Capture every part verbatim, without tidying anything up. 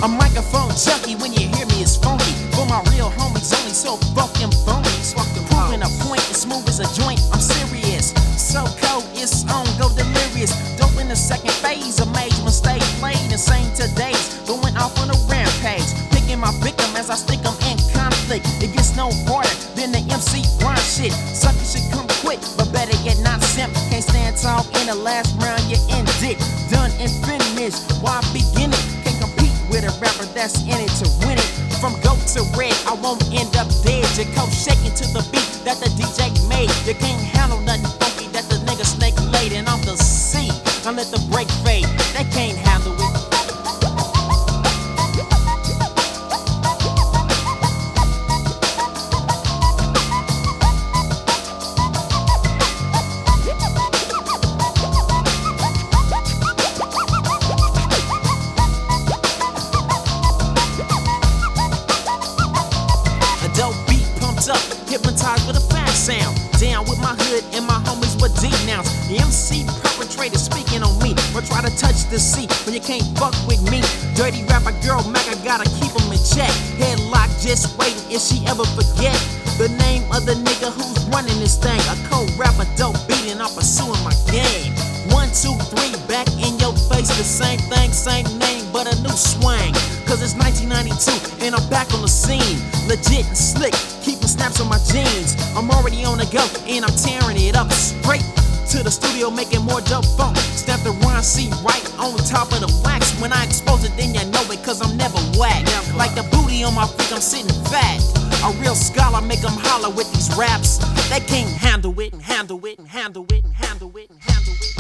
A microphone junkie, when you hear me it's funky. For my real homies only, so fucking phony. Proving a point as smooth as a joint, I'm serious. So cold, it's on, go delirious. Dope in the second phase, a major mistake played. Insane today's, going off on a rampage. Picking my victim as I stick them in conflict. It gets no harder than the M C rhyme shit. Suckers should come quick, but better yet not simp. Can't stand tall in the last round, you end it. Done and finished, why begin it? Can't compete with a rapper that's in it to win it. From goat to red, I won't end up dead. Your coat shaking to the beat that the D J made. You can't handle nothing funky that the nigga snake laid. And I'm the C, I let the break fade. They can't handle it. Up, hypnotized with a fast sound. Down with my hood and my homies were denounced. The M C perpetrator speaking on me, or try to touch the C when you can't fuck with me. Dirty rapper girl Mac, I gotta keep him in check. Headlock just waiting if she ever forget the name of the nigga who's running this thing. A cold rapper, dope beating, I'm pursuing my game. One, two, three, back in your face. The same thing, same name, but a new swing. Cause it's nineteen ninety-two and I'm back on the scene. Legit and slick, keeping snaps on my jeans. I'm already on the go and I'm tearing it up. Straight to the studio making more dope funk. Snap the rhyme C right on top of the wax. When I expose it then you know it cause I'm never whack. Like the booty on my feet I'm sitting fat. A real scholar make them holler with these raps. They can't handle it and handle it and handle it and handle it and handle it and handle it.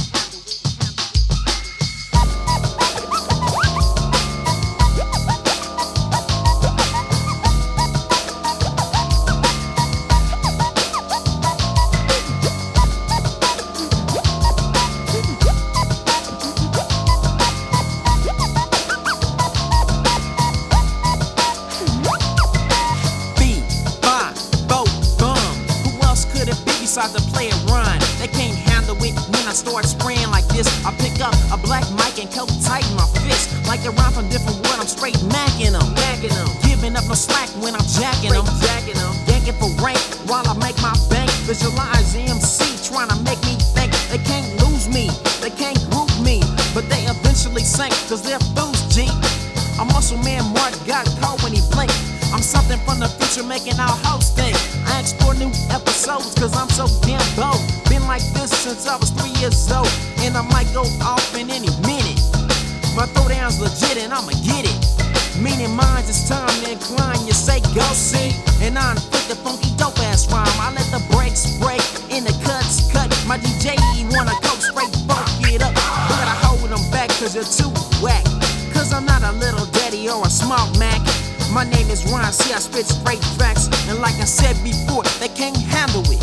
Besides the player run, they can't handle it when I start spraying like this. I pick up a black mic and coat tight in my fist. Like they rhyme from different world, I'm straight macking them. Macking them. Giving up no slack when I'm jacking them. Jacking them. Yanking for rank while I make my bank. Visualize the M C trying to make me think. They can't lose me, they can't group me, but they eventually sink cause they're fools, G. A muscle man Mark got caught when he blinked. I'm something from the future making our house think. I explore new episodes cause I'm so damn bold. Been like this since I was three years old, and I might go off in any minute. My throwdown's legit and I'ma get it. Meaning mine, it's time to incline. You say go see, and I inflict the funky dope ass rhyme. I let the breaks break and the cuts cut. My D J wanna go straight funk it up, but I hold them back cause you're too whack. Cause I'm not a little daddy or a smart Mac. My name is Ron, see I spit straight facts. And like I said before, they can't handle it.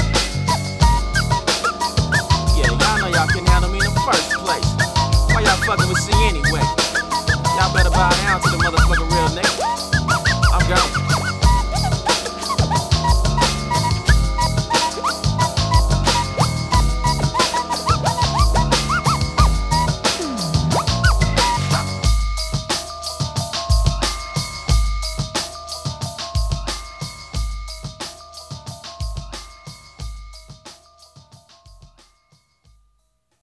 Yeah, y'all know y'all can handle me in the first place. Why y'all fucking with C anyway? Y'all better bow down to the motherfucker